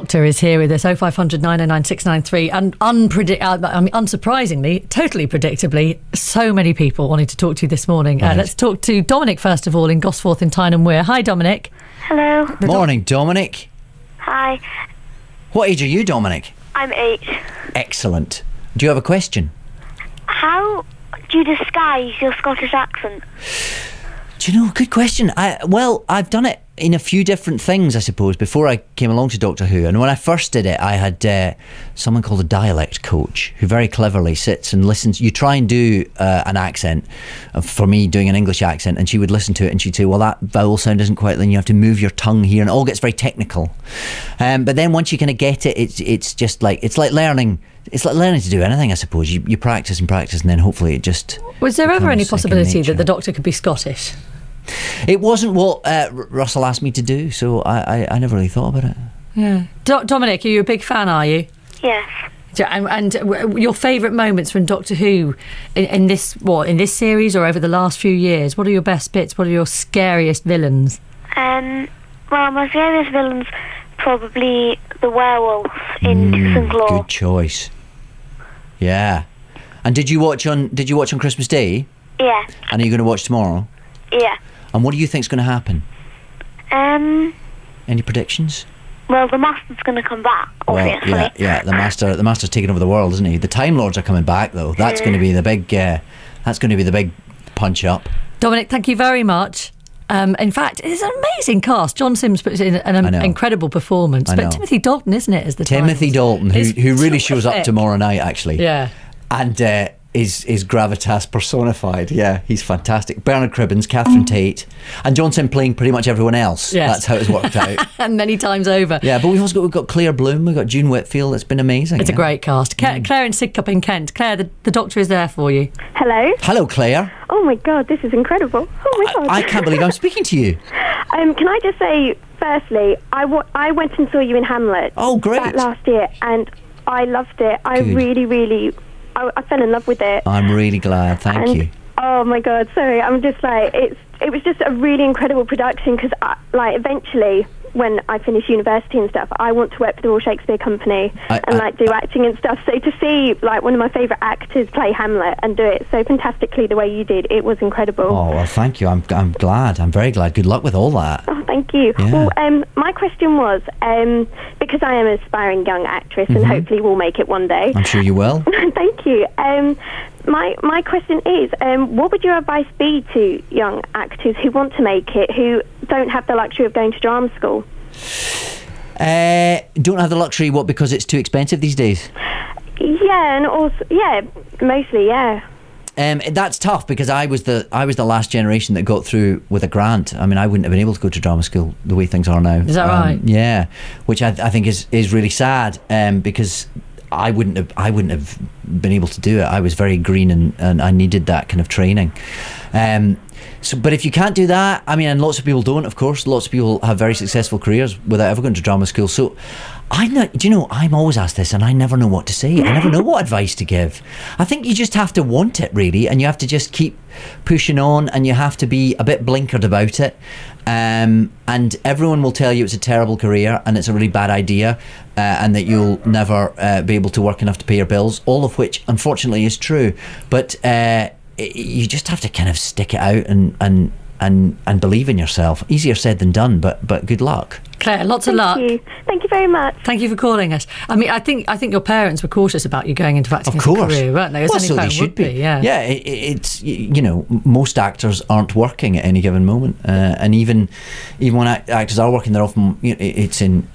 Doctor is here with us, 0500 909 693, and unsurprisingly, totally predictably, so many people wanting to talk to you this morning. Right. Let's talk to Dominic first of all in Gosforth in Tyne and Wear. Hi, Dominic. Hello. Morning, Dominic. Hi. What age are you, Dominic? I'm 8. Excellent. Do you have a question? How do you disguise your Scottish accent? Do you know, good question. I've done it in a few different things, I suppose, before I came along to Doctor Who. And when I first did it, I had someone called a dialect coach who very cleverly sits and listens. You try and do an accent, for me doing an English accent, and she would listen to it and she'd say, well, that vowel sound isn't quite, then you have to move your tongue here, and it all gets very technical. But then once you kind of get it, it's just like, it's like learning to do anything, I suppose. You practice and practice, and then hopefully it just... Was there ever any becomes second possibility nature. that the Doctor could be Scottish? It wasn't what Russell asked me to do, so I never really thought about it. Yeah. Dominic, are you a big fan, are you? Yes. And your favourite moments from Doctor Who in this series or over the last few years? What are your best bits? What are your scariest villains? Well, my scariest villain's probably the werewolf in Dixon Claw. Good choice. Yeah. And did you watch on Christmas Day? Yeah. And are you going to watch tomorrow? Yeah. And what do you think's going to happen? Any predictions? Well, the Master's going to come back, obviously. Well, yeah. The Master's taking over the world, isn't he? The Time Lords are coming back, though. That's going to be the big. That's going to be the big punch up. Dominic, thank you very much. In fact, it's an amazing cast. John Sims puts in an incredible performance. But Timothy Dalton, isn't it, as the Timothy Dalton, who really shows up tomorrow night, actually. Yeah. And is gravitas personified. Yeah, he's fantastic. Bernard Cribbins, Catherine Tate, and John Sim playing pretty much everyone else. Yes. That's how it's worked out. And many times over. Yeah, but we've got Claire Bloom, we've got June Whitfield. It's been amazing. It's a great cast. Claire in Sidcup in Kent. Claire, the Doctor is there for you. Hello. Hello, Claire. Oh my God, this is incredible. Oh my God. I can't believe I'm speaking to you. Can I just say, firstly, I went and saw you in Hamlet. Oh, great. That last year, and I loved it. I really, I fell in love with it. I'm really glad. Thank you. Oh my God, sorry. I'm just like, it was just a really incredible production because, eventually, when I finish university and stuff, I want to work for the Royal Shakespeare Company and do acting and stuff. So to see one of my favourite actors play Hamlet and do it so fantastically the way you did, it was incredible. Oh well, thank you. I'm glad. I'm very glad. Good luck with all that. Oh, thank you. Yeah. Well, my question was, because I am an aspiring young actress and hopefully will make it one day. I'm sure you will. Thank you. My question is, what would your advice be to young actors who want to make it, who don't have the luxury of going to drama school? Don't have the luxury, what, because it's too expensive these days? Yeah, and also, mostly, yeah. That's tough because I was the last generation that got through with a grant. I mean, I wouldn't have been able to go to drama school the way things are now. Is that right? Yeah, which I think is really sad because I wouldn't have been able to do it. I was very green and I needed that kind of training. But if you can't do that, I mean, and lots of people don't, of course. Lots of people have very successful careers without ever going to drama school. So I'm always asked this and I never know what to say. I never know what advice to give. I think you just have to want it, really, and you have to just keep pushing on, and you have to be a bit blinkered about it. And everyone will tell you it's a terrible career and it's a really bad idea, and that you'll never be able to work enough to pay your bills, all of which unfortunately is true. But you just have to kind of stick it out and believe in yourself. Easier said than done, but good luck. Claire, lots of luck. Thank you very much. Thank you for calling us. I mean, I think your parents were cautious about you going into acting as a career, weren't they? Well, so they should be. Yeah. Yeah, it's most actors aren't working at any given moment, and even when actors are working, they're often it's in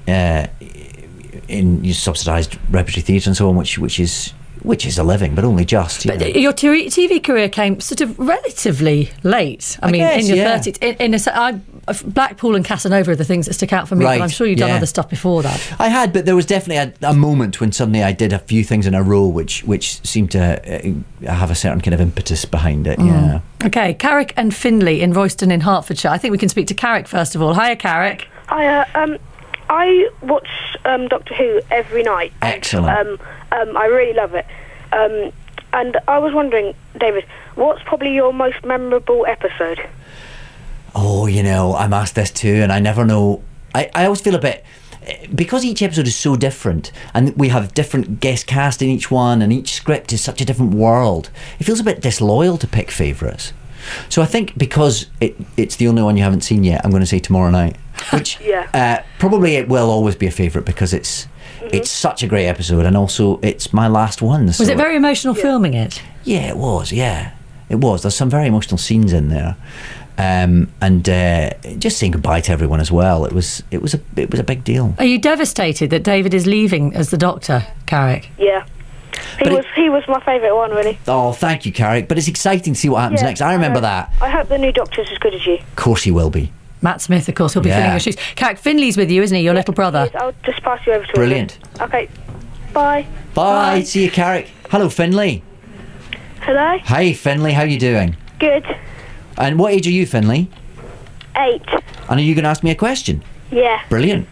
subsidised repertory theatre and so on, which is a living, but only just. But your TV career came sort of relatively late. I mean, in your 30s. Blackpool and Casanova are the things that stick out for me, but I'm sure you've done other stuff before that. I had, but there was definitely a moment when suddenly I did a few things in a row which seemed to have a certain kind of impetus behind it, yeah. Okay, Carrick and Finley in Royston in Hertfordshire. I think we can speak to Carrick first of all. Hiya, Carrick. Hiya. I watch Doctor Who every night. Excellent. I really love it. And I was wondering, David, what's probably your most memorable episode? Oh, I'm asked this too, and I never know. I always feel a bit... because each episode is so different, and we have different guest cast in each one, and each script is such a different world, it feels a bit disloyal to pick favourites. So I think because it's the only one you haven't seen yet, I'm going to say Tomorrow Night, which probably it will always be a favourite because it's such a great episode, and also it's my last one. Was it very emotional filming it? Yeah, it was. Yeah, it was. There's some very emotional scenes in there, and just saying goodbye to everyone as well. It was a big deal. Are you devastated that David is leaving as the Doctor, Carrick? Yeah. He was my favourite one, really. Oh, thank you, Carrick. But it's exciting to see what happens next. I remember that. I hope the new Doctor's as good as you. Of course he will be. Matt Smith, of course, he'll be filling your shoes. Carrick, Finley's with you, isn't he? Your little brother. Yes, I'll just pass you over to him. Brilliant. Okay. Bye. Bye. See you, Carrick. Hello, Finley. Hello? Hi, Finley. How are you doing? Good. And what age are you, Finley? 8. And are you going to ask me a question? Yeah. Brilliant.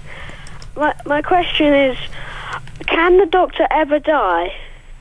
My question is, can the Doctor ever die?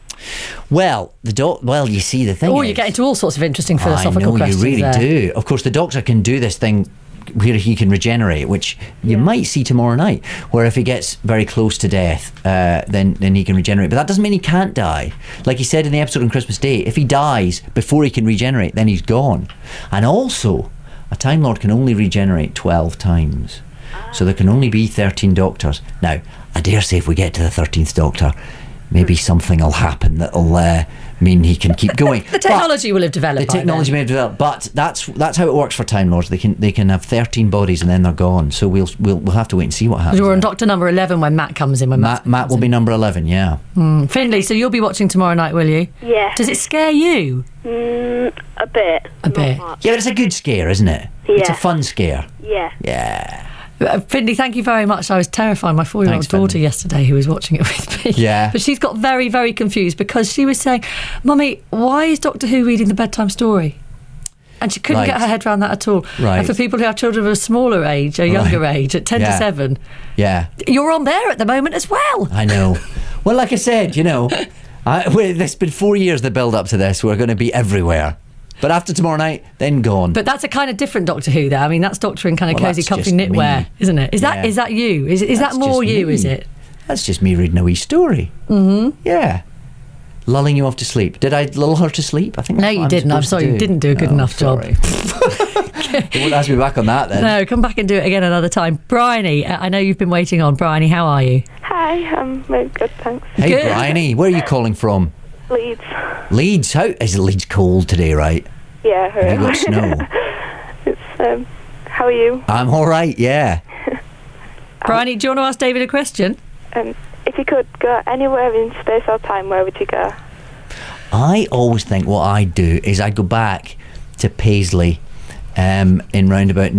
Well, you see, the thing is... you get into all sorts of interesting philosophical questions. You really do. Of course, the Doctor can do this thing where he can regenerate, which you might see tomorrow night, where if he gets very close to death, then he can regenerate. But that doesn't mean he can't die. Like he said in the episode on Christmas Day, if he dies before he can regenerate, then he's gone. And also, a Time Lord can only regenerate 12 times. So there can only be 13 Doctors. Now, I dare say if we get to the 13th Doctor, maybe something will happen that'll mean he can keep going. The technology will have developed. The technology may have developed, but that's how it works for Time Lords. They can have 13 bodies and then they're gone. So we'll have to wait and see what happens. We're on Doctor number 11 when Matt comes in. Matt will be number 11. Yeah. Finley, so you'll be watching tomorrow night, will you? Yeah. Does it scare you? A bit. A bit. Yeah, but it's a good scare, isn't it? Yeah. It's a fun scare. Yeah. Yeah. Finley, thank you very much. I was terrified. My 4-year-old daughter yesterday who was watching it with me. Yeah. But she's got very, very confused because she was saying, Mummy, why is Doctor Who reading the bedtime story? And she couldn't get her head around that at all. Right. And for people who have children of a smaller age, a younger age, at 10 to 7, you're on there at the moment as well. I know. Well, like I said, there's been 4 years the build up to this. We're going to be everywhere. But after tomorrow night, then gone. But that's a kind of different Doctor Who, though. I mean, that's Doctor in kind of cosy, comfy knitwear, isn't it? Is that you? Is that more you? Me. Is it? That's just me reading a wee story. Mm-hmm. Yeah. Lulling you off to sleep. Did I lull her to sleep? I think. No, you didn't. I'm sorry, you didn't do a good enough job. You won't ask me back on that then. No, come back and do it again another time. Bryony, I know you've been waiting on. Bryony, how are you? Hi, I'm very good, thanks. Hey, good. Bryony, where are you calling from? Leeds. Leeds? How is Leeds cold today, right? Yeah. Have you got snow? It's, how are you? I'm all right, yeah. Bryony, do you want to ask David a question? If you could go anywhere in space or time, where would you go? I always think what I'd do is I'd go back to Paisley in round about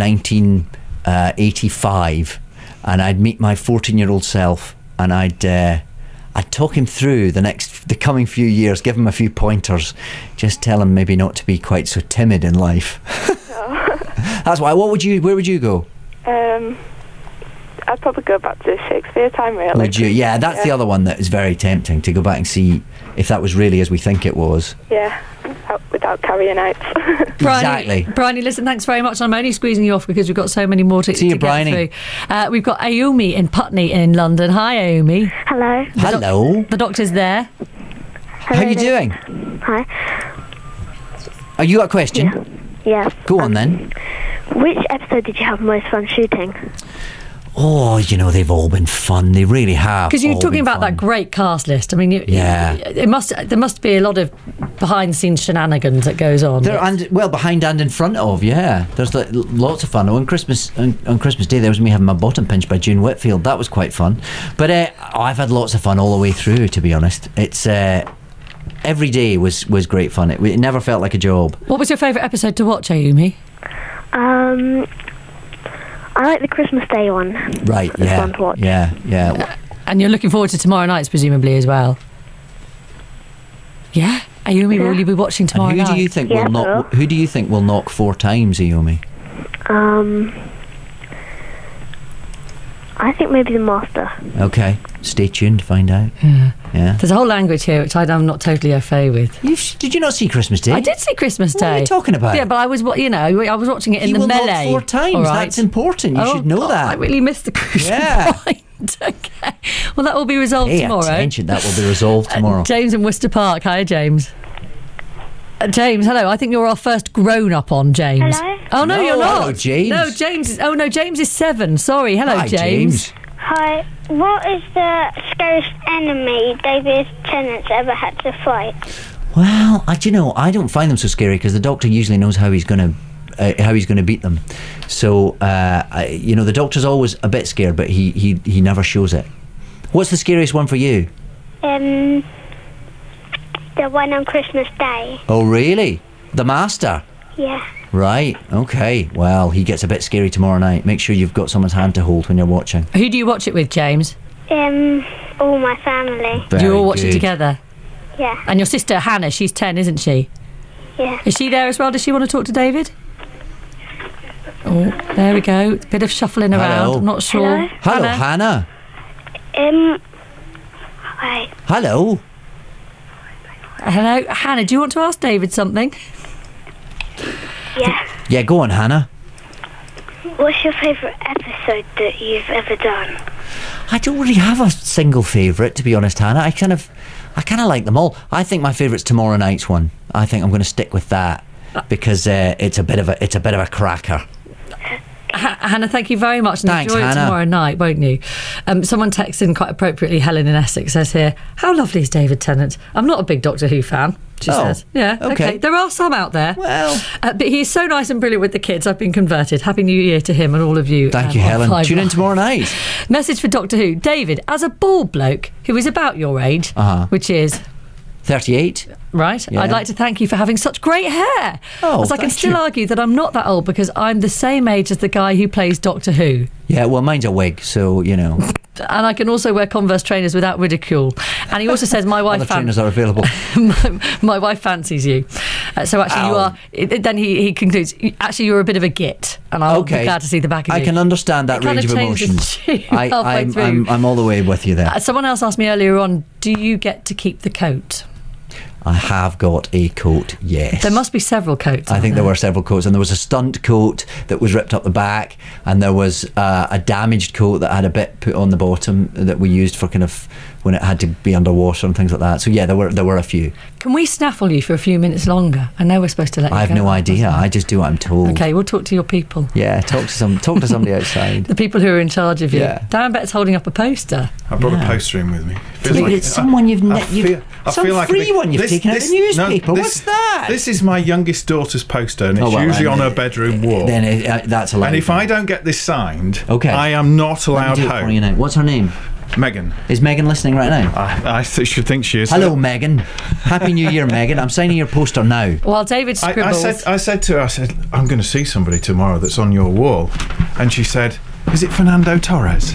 1985 and I'd meet my 14-year-old self and I'd talk him through the coming few years, give him a few pointers, just tell him maybe not to be quite so timid in life. That's why. Where would you go? I'd probably go back to Shakespeare time, really. Would you? Yeah, that's the other one that is very tempting, to go back and see if that was really as we think it was. Yeah, without carrying out. Exactly. Bryony, listen, thanks very much. I'm only squeezing you off because we've got so many more to get through. We've got Ayumi in Putney in London. Hi, Ayumi. Hello. Hello. The doctor's there. How are you doing? Hi. Are you got a question? Yeah. Go on then. Which episode did you have most fun shooting? Oh, they've all been fun. They really have. Because you're talking about that great cast list. I mean, there must be a lot of behind-the-scenes shenanigans that goes on. Behind and in front of, yeah. There's lots of fun. On Christmas Day, there was me having my bottom pinched by June Whitfield. That was quite fun. But I've had lots of fun all the way through, to be honest. It's every day was great fun. It never felt like a job. What was your favourite episode to watch, Ayumi? I like the Christmas Day one. Right, it's fun to watch. Yeah. And you're looking forward to tomorrow night's presumably as well. Yeah, Ayumi, will you be watching tomorrow night? Who do you think will knock 4 times, Ayumi? I think maybe the Master. Okay, stay tuned to find out. Yeah. There's a whole language here which I'm not totally au fait with. Did you not see Christmas Day? I did see Christmas Day. What are you talking about? Yeah, but I was watching it in the melee. 4 times. Right. That's important. You should know that. I really missed the crucial point. Okay. Well, that will be resolved tomorrow. Attention, that will be resolved tomorrow. James in Worcester Park. Hi, James. James, hello. I think you're our first grown-up on, James. Hello? Oh, no, you're not. Hello, James. No, James is 7. Sorry. Hello, Hi, James. Hi. What is the scariest enemy David Tennant's ever had to fight? Well, I don't find them so scary because the Doctor usually knows how he's going to beat them. So, the Doctor's always a bit scared, but he never shows it. What's the scariest one for you? The one on Christmas Day. Oh, really? The Master? Yeah. Right, okay. Well, he gets a bit scary tomorrow night. Make sure you've got someone's hand to hold when you're watching. Who do you watch it with, James? All my family. Very do you all watch good. it together? Yeah. And your sister, Hannah, she's 10, isn't she? Yeah. Is she there as well? Does she want to talk to David? Oh, there we go. Bit of shuffling around. Hello. I'm not sure. Hello, Hannah. Hi. Hello. Hello, Hannah. Do you want to ask David something? Yeah. Yeah, go on, Hannah. What's your favourite episode that you've ever done? I don't really have a single favourite, to be honest, Hannah. I kind of like them all. I think my favourite's tomorrow night's one. I think I'm going to stick with that because it's a bit of a cracker. Hannah, thank you very much. And Thanks, enjoy Hannah. it tomorrow night, won't you? Someone texted in quite appropriately, Helen in Essex says here, how lovely is David Tennant? I'm not a big Doctor Who fan, she says. Yeah, okay. There are some out there. Well. But he's so nice and brilliant with the kids. I've been converted. Happy New Year to him and all of you. Thank you, Helen. Tune in tomorrow night. Message for Doctor Who. David, as a bald bloke who is about your age, which is... 38. Right. Yeah. I'd like to thank you for having such great hair. Oh, as I can still argue that I'm not that old because I'm the same age as the guy who plays Doctor Who. Yeah, well, mine's a wig, so, And I can also wear Converse trainers without ridicule. And he also says my wife... Other trainers are available. my wife fancies you. So actually you are... Then he concludes, actually you're a bit of a git. And I'll be glad to see the back of you. I can understand that range of emotions. I'm all the way with you there. Someone else asked me earlier on, do you get to keep the coat? I have got a coat, yes. There must be several coats. I think there were several coats, and there was a stunt coat that was ripped up the back, and there was a damaged coat that had a bit put on the bottom that we used for kind of when it had to be underwater and things like that. So yeah, there were a few. Can we snaffle you for a few minutes longer? I know we're supposed to let you go. I have no idea. I just do what I'm told. Okay, we'll talk to your people. Yeah, talk to somebody outside. The people who are in charge of you. Yeah. Darren Bett's holding up a poster. I brought a poster in with me. It's someone you've I feel like free one you've taken out of the newspaper. What's that? This is my youngest daughter's poster, and it's usually on her bedroom wall. Then that's allowed. And if I don't get this signed, okay, I am not allowed home. What's her name? Megan. Is Megan listening right now? I should think she is. Hello, Megan. Happy New Year, Megan. I'm signing your poster now. While David scribbles. I said to her, I'm going to see somebody tomorrow that's on your wall. And she said, is it Fernando Torres?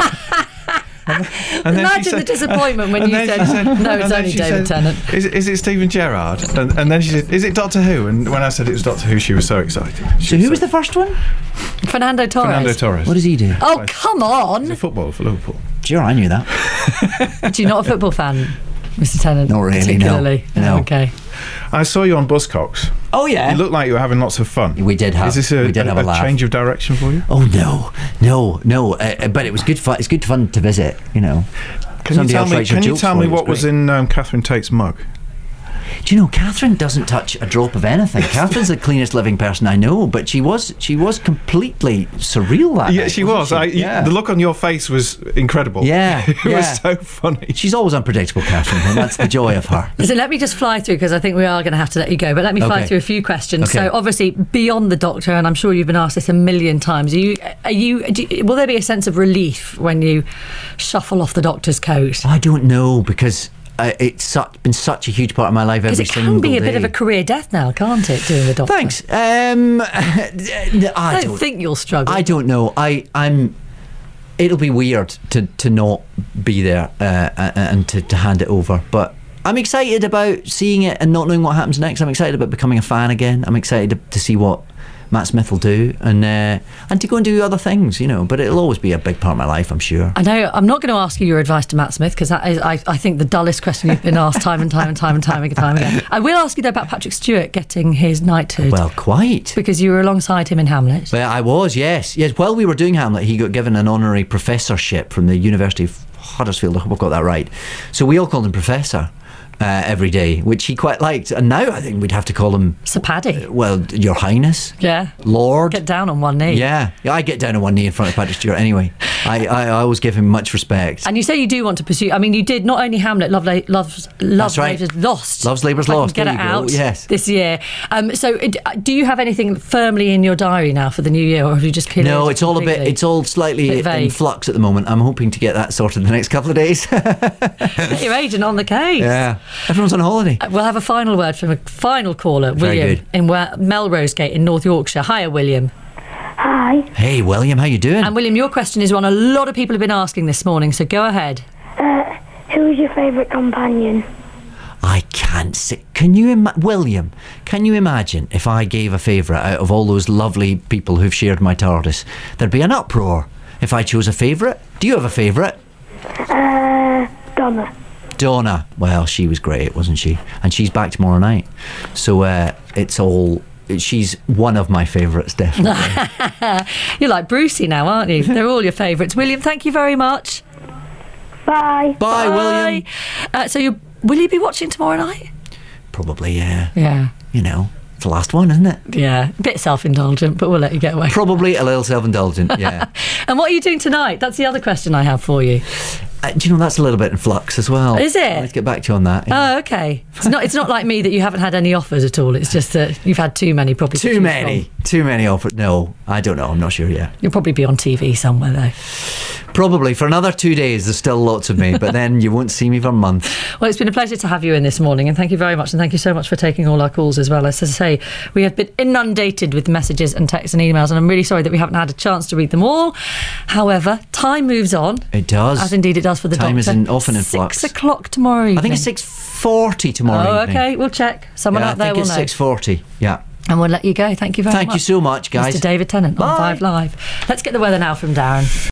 And Imagine the disappointment when you said, no, it's only David Tennant. Is it Stephen Gerrard? And then she said, is it Doctor Who? And when I said it was Doctor Who, she was so excited. So who was the first one? Fernando Torres. Fernando Torres. What does he do? Oh, come on. He's a footballer for Liverpool. Sure, I knew that. Do you not a football fan, Mr. Tennant? Not really, particularly. No. Oh, okay. I saw you on Buzzcocks. Oh, yeah. You looked like you were having lots of fun. We did have. Is this a change of direction for you? Oh, no. But it was good fun. It's good fun to visit, Can you tell me what was in Catherine Tate's mug? Do you know, Catherine doesn't touch a drop of anything. Catherine's the cleanest living person I know, but she was completely surreal that night, she was. The look on your face was incredible. Yeah. It was so funny. She's always unpredictable, Catherine, and that's the joy of her. Listen, let me just fly through, because I think we are going to have to let you go, but let me fly through a few questions. Okay. So obviously, beyond the Doctor, and I'm sure you've been asked this a million times, will there be a sense of relief when you shuffle off the Doctor's coat? I don't know, because it's been such a huge part of my life every single day. Because it can be a bit of a career death now, can't it, doing the Doctor? Thanks. I don't think you'll struggle. I don't know. It'll be weird to not be there and to hand it over, but I'm excited about seeing it and not knowing what happens next. I'm excited about becoming a fan again. I'm excited to see what Matt Smith will do, and to go and do other things, you know. But it'll always be a big part of my life, I'm sure. I know. I'm not going to ask you your advice to Matt Smith, because that is, I think, the dullest question you've been asked time and time again. I will ask you though about Patrick Stewart getting his knighthood. Well, quite, because you were alongside him in Hamlet. Well, I was, yes. While we were doing Hamlet, he got given an honorary professorship from the University of Huddersfield. I hope I've got that right. So we all called him Professor. Every day, which he quite liked, and now I think we'd have to call him Sir Paddy. Well, Your Highness, Lord. Get down on one knee. Yeah, I get down on one knee in front of Patrick Stewart anyway. I always give him much respect. And you say you do want to pursue. I mean, you did not only Hamlet, Love's Labour's Lost. Love's Labour's Lost. Get it out. Yes. This year. So, do you have anything firmly in your diary now for the new year, or have you just killed it? No, it's all it's all slightly in flux at the moment. I'm hoping to get that sorted in the next couple of days. Get your agent on the case. Yeah, everyone's on holiday. We'll have a final word from a final caller, Very William, good. in Melrose Gate in North Yorkshire. Hiya, William. Hi. Hey, William, how you doing? And William, your question is one a lot of people have been asking this morning, so go ahead. Who is your favourite companion? I can't say. William, can you imagine if I gave a favourite out of all those lovely people who've shared my TARDIS? There'd be an uproar if I chose a favourite. Do you have a favourite? Donna. Well, she was great, wasn't she? And she's back tomorrow night. So she's one of my favourites, definitely. You're like Brucey now, aren't you? They're all your favourites. William, thank you very much. Bye. Bye, William. So will you be watching tomorrow night? Probably, yeah. Yeah. You know, it's the last one, isn't it? Yeah. A bit self-indulgent, but we'll let you get away. Probably a little self-indulgent, yeah. And what are you doing tonight? That's the other question I have for you. Do you know, that's a little bit in flux as well. Is it? Let's get back to you on that. Oh, okay. It's not like me that you haven't had any offers at all. It's just that you've had too many, probably. Too many offers. No, I don't know. I'm not sure yet. You'll probably be on TV somewhere, though. Probably. For another 2 days, there's still lots of me, but then you won't see me for a month. Well, it's been a pleasure to have you in this morning, and thank you very much, and thank you so much for taking all our calls as well. As I say, we have been inundated with messages and texts and emails, and I'm really sorry that we haven't had a chance to read them all. However, time moves on. It does. As indeed it does for the Time Doctor. is often in flux. 6 o'clock tomorrow evening. I think it's 6:40 tomorrow evening. Okay, we'll check. Someone out there will know. I think it's 6:40, yeah. And we'll let you go. Thank you very much. Thank you so much, guys. Mr. David Tennant on Bye. 5 Live. Let's get the weather now from Darren.